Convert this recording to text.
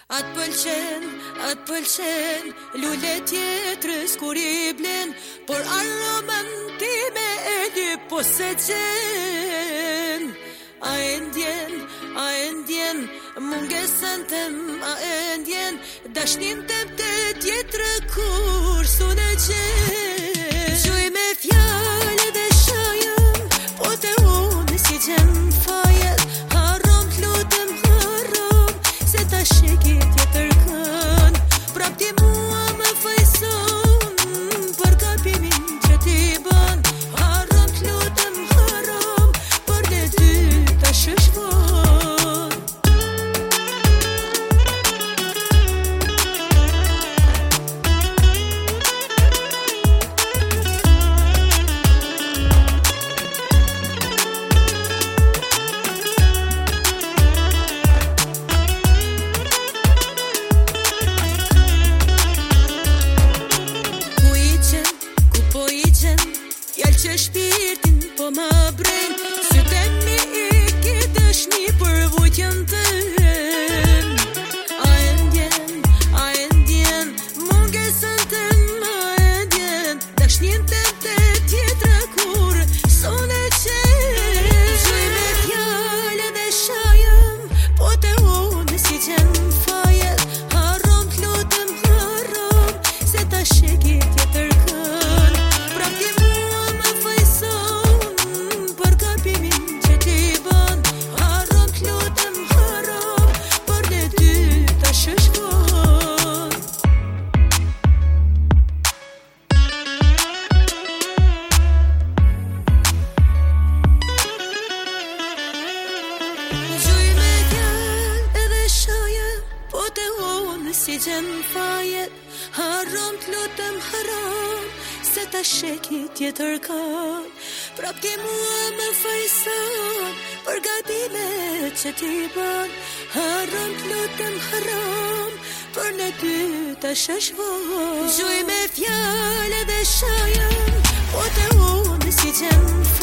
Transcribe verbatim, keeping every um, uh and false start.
Atë pëlqen, atë pëlqen lule tjetrës kur i blen, por aromën time e lyp po se qen. A e ndjen, a e ndjen, mungesën tem, a e ndjen, dashnin tem të tjetrë kur sun e qen. Gjuj me fjallë dhe shajëm, po të unë si gjem fajet, harom t'lutem harom, se ta sheki tjetër kën, prap ti mua më fajson, për kapimin që ti bën, harom t'lutem harom, për ne dy ta shëshvon. Fjallë që shpirtin po më bren, sytë mi i ki dëshni për vujtjen tën. A e ndjen, a e ndjen, mungesën tëm, a e ndjen, dashnin tëm të tjetra kur son e qen. Gjuj me fjallë dhe shajëm, po të unë si gjem fajet, harom t'lutem harom, se ta sheki tjetër kën, prap ti mua më fajson, për kapimin që ti bën, harom t'lutem harom, për ne dy ta shëshvon. Gjuj me fjallë edhe shajëm, po të unë si gjem fajet, harom t'lutem harom, se ta sheki tjetër kan, prap ti mua më fajson, për gabimet që ti bën, harom t'lutem harom, për ne dy ta shëshvon. Gjuj me fjallë dhe shajëm, po të unë si gjem